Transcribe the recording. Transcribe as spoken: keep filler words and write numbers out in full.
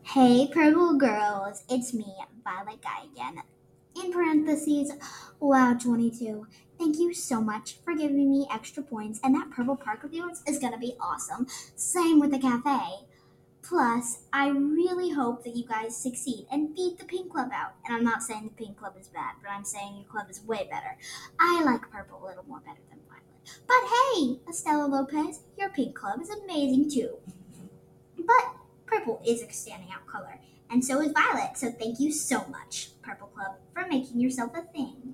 Hey, Purple Girls, it's me, Violet Guy again. In parentheses, wow, twenty-two. Thank you so much for giving me extra points, and that purple park of yours is gonna be awesome. Same with the cafe. Plus, I really hope that you guys succeed and beat the Pink Club out. And I'm not saying the Pink Club is bad, but I'm saying your club is way better. I like purple a little more better than violet. But hey, Estella Lopez, your Pink Club is amazing too. But purple is a standing out color, and so is violet. So thank you so much, Purple Club, for making yourself a thing.